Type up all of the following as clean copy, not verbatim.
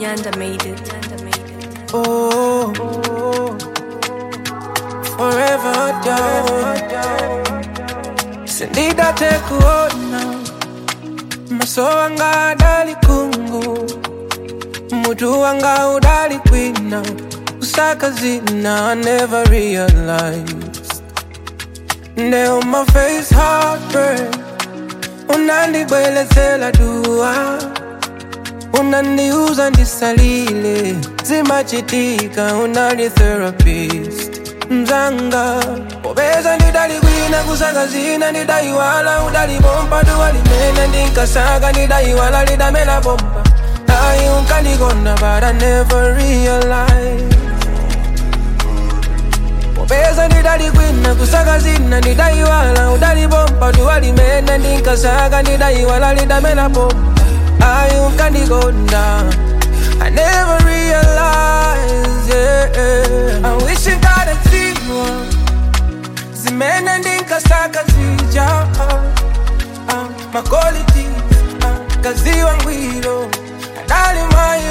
Nyanda made it. Oh, forever down. Sendida tekuona maso wanga dali kungu, mutu wanga udali kwina, usaka zina. I never realized. Now my face heartbreak, unandi belezela dua, unaniuza ndisalile, zimachitika unali therapist. Mzanga obeza ndidali kwina, kusaka zina ndidai wala, udali bomba duwali mena ndinkasaga ndidai wala, lidamela bomba ayi unkandigona, but I never realized. Obeza ndidali kwina, kusaka zina ndidai wala, udali bomba duwali mena ndinkasaga ndidai wala, lidamela bomba ayi unkandigona. I never realized, yeah. I wish I got a zero. Zimene ndinkasaka zija, my qualities, kaziwa ngwiro, adali my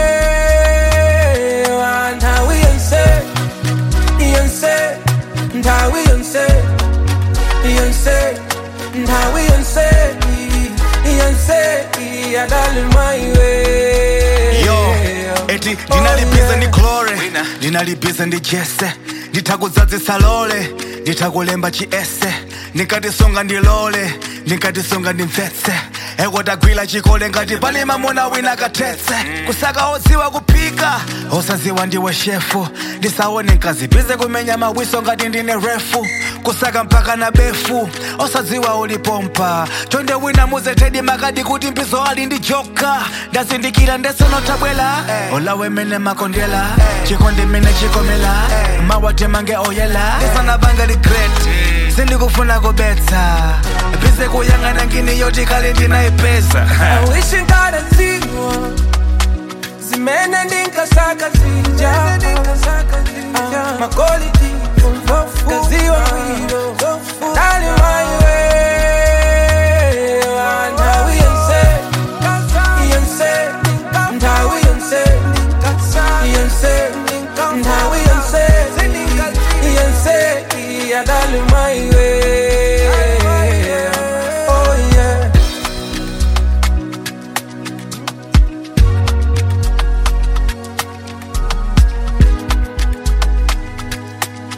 way. Ntawi yonse, yonse, ntawi yonse, yonse, ntawi yonse, yonse, adali my way. Yo, eti ndinalibiza ndi Glory, ndinalibiza ndi Jesse, nditakudzadzisa lole, nditakulemba chiese, ndinkatisonga ndilole, ndinkatisonga ndimvetse, eko tagwila chikole ngati pali mamuna wina katetse, kusaka odziwa kupika, osaziwa ndiwe shefu, ndisaone nkazibize kumenya mawiso ngati ndine refu, kusaka mpaka na befu, osadziwa ulipompa, chonde wina muzetedi makadi kuti mbizo ali ndi joka, ndazindikira ndesenotabwela, olawe mene makondela, chikondi mene chikomela, mawate mange oyela, ndesana banga regret, sindikufuna kubetsa, bize kuyangana ngini yoti kale ndinaipeza. I wish I got a zero. Zimene ndinkasaka zija, my quality, kaziwa ngwiro, dali my way. Ntawi yonse, yonse, ntawi yonse, yonse, ntawi yonse, yonse, dali my way.